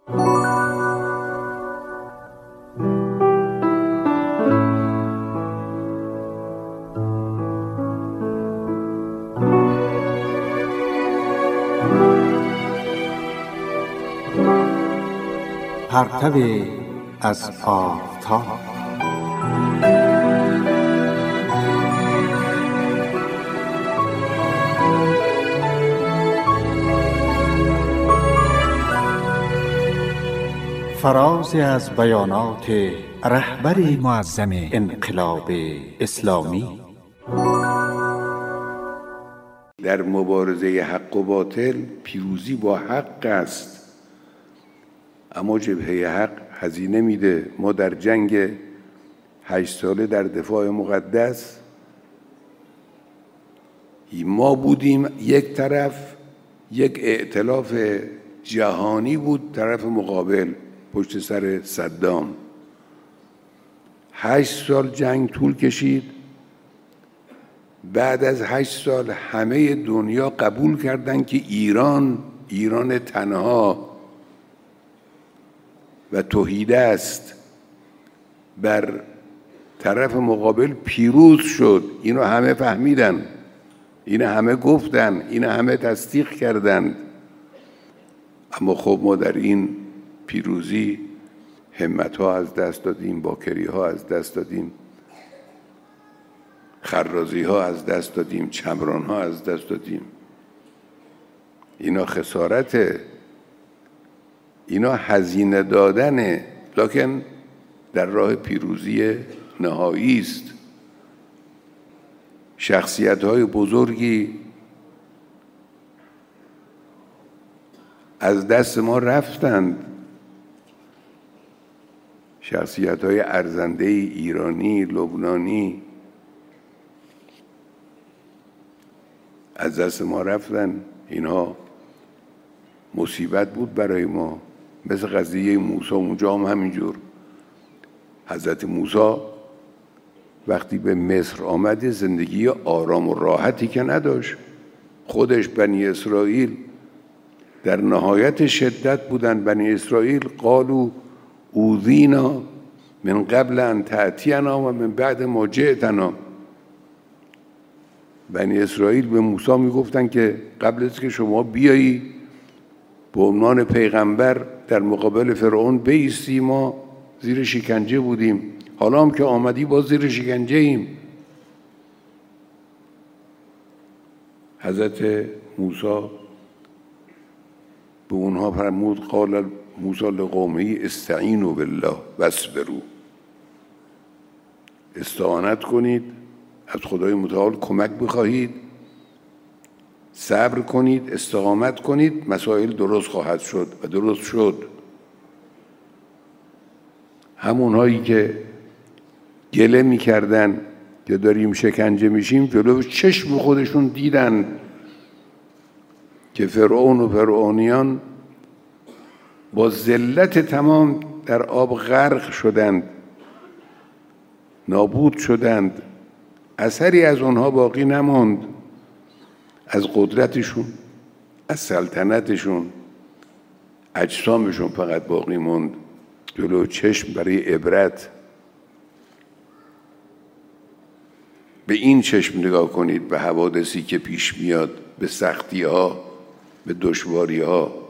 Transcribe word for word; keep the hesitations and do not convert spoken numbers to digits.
پرتو از آفتاب. فرازی از بیانات رهبر معظم انقلاب اسلامی. در مبارزه حق و باطل پیروزی با حق است، اما جبهه حق هزینه میده. ما در جنگ هشت ساله در دفاع مقدس ما بودیم، یک طرف یک ائتلاف جهانی بود، طرف مقابل پشت سر صدام. هشت سال جنگ طول کشید. بعد از هشت سال همه دنیا قبول کردند که ایران ایران تنها و توحیده است، بر طرف مقابل پیروز شد. اینو همه فهمیدن، اینو همه گفتن، اینو همه تصدیق کردند. اما خب ما در این پیروزی همت‌ها از دست دادیم، باکری‌ها از دست دادیم، خرازی‌ها از دست دادیم، چمران‌ها از دست دادیم. اینا خسارته، اینا هزینه دادنه، لکن در راه پیروزی نهایی است. شخصیت‌های بزرگی از دست ما رفتند، شخصیت‌های ارزنده ایرانی، لبنانی از دست ما رفتن. اینها مصیبت بود برای ما، مثل قضیه موسی. اونجا هم همینجور. حضرت موسی وقتی به مصر آمد زندگی آرام و راحتی که نداشت. خودش بنی اسرائیل در نهایت شدت بودن. بنی اسرائیل قالوا اوذینا من قبل ان تأتینا و من بعد ما جئتنا. بنی اسرائیل به موسی میگفتن که قبل از که شما بیایی به عنوان پیغمبر در مقابل فرعون بایستی، ما زیر شکنجه بودیم، حالا هم که آمدی باز زیر شکنجه ایم. حضرت موسی به اونها فرمود قال موسی لقومه استعینوا بالله واصبروا. استعانت کنید، از خدای متعال کمک بخواهید، صبر کنید، استقامت کنید، مسائل درست خواهد شد. و درست شد. همونهایی که گله میکردن که داریم شکنجه میشیم، جلو چشم خودشون دیدن که فرعون و فرعونیان با ذلت تمام در آب غرق شدند، نابود شدند. اثری از اونها باقی نماند، از قدرتشون، از سلطنتشون. اجسامشون فقط باقی موند جلو چشم برای عبرت. به این چشم نگاه کنید به حوادثی که پیش میاد، به سختی ها، به دشواری ها.